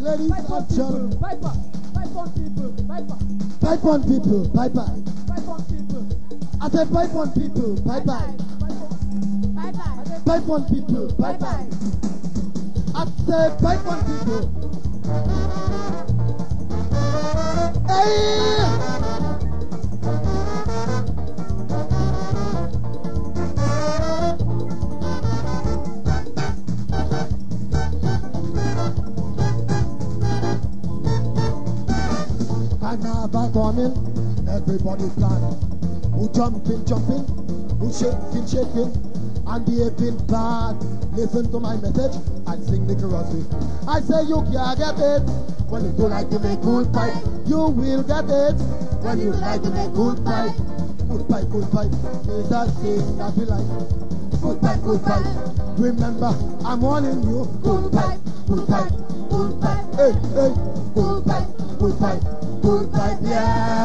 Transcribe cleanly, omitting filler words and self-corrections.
Ladies and gentlemen. Pipe on people. Pipe on people. Bye bye. Pipe on people. I said pipe on people. Bye bye. Pipe on people. Bye bye. I said pipe on people. Hey! Carnival coming, everybody plan. Who jumping, who shaking, and behaving bad. Listen to my message and sing the chorus. I say you can't get it when you do like to make good pipe. You will get it when you like to make good pipe. Good pipe, good pipe. It's a thing that we like. Good pipe, good pipe. Remember, I'm warning you. Good pipe, hey, hey. Good pipe, yeah.